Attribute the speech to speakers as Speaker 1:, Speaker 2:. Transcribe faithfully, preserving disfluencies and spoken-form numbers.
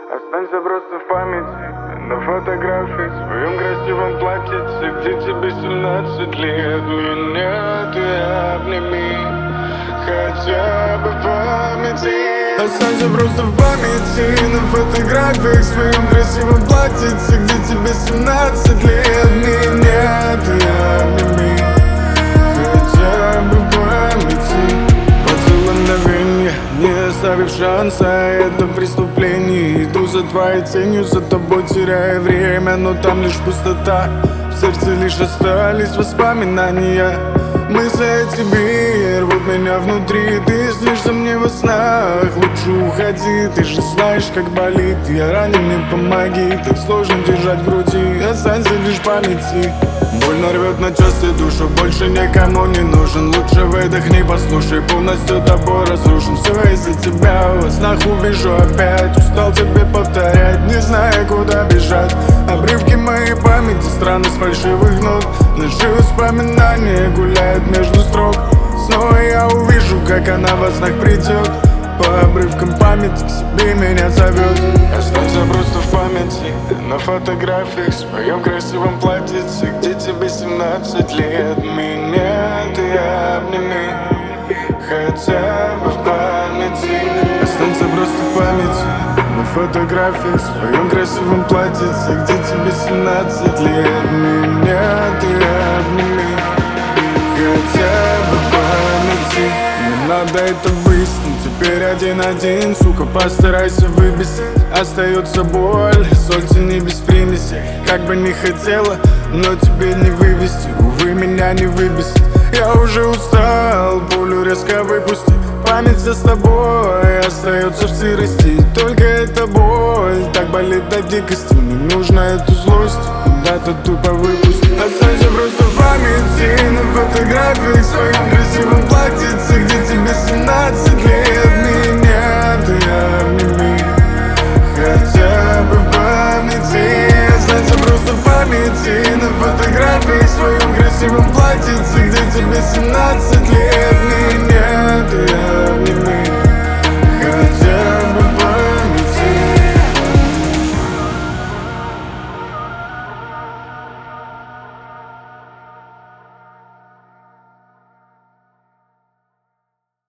Speaker 1: Останься просто в памяти, на фотографии в своем красивом платьице, где тебе семнадцать лет. Меня ты обними, хотя бы в памяти. Останься просто в памяти, на фотографиях в своем красивом платьице, где тебе семнадцать лет. Меня ты обними, хотя бы в памяти. Поцелуй мгновенье, не оставив шанса, это преступление. Иду за твоей тенью, за тобой теряя время, но там лишь пустота. В сердце лишь остались воспоминания. Мысли о тебе рвут меня внутри. Ты снишься мне во снах, лучше уходи. Ты же знаешь, как болит, я ранен, мне помоги. Так сложно держать в груди, останься лишь в памяти. Больно рвет на части душу, больше никому не нужен. Лучше выдохни, послушай, полностью тобой разрушен. Все из-за тебя, во снах увижу опять. Устал тебе повторять, не зная, куда бежать. Обрывки моей памяти, страны с фальшивых нот. Наши воспоминания гуляют между строк. Снова я увижу, как она во снах придет. По обрывкам памяти к себе меня зовет. Останься просто в памяти, на фотографиях в своем красивом платьице, где тебе семнадцать лет. Меня ты обними, хотя бы в памяти. Останься просто в памяти, на фотографиях в своем красивом платьице, где тебе семнадцать лет. Меня ты обними, хотя бы в памяти. Не надо это выяснить, теперь один-один, сука, постарайся выбесить. Остается боль, соль не без примеси. Как бы не хотела, но тебе не вывести. Увы, меня не выбесит. Я уже устал, пулю резко выпусти. Память вся с тобой остается в сырости. И только эта боль так болит до дикости. Мне нужно эту злость куда-то тупо выпустить. Останься просто в памяти, на фотографии в своем красивом платьице, где тебе семнадцать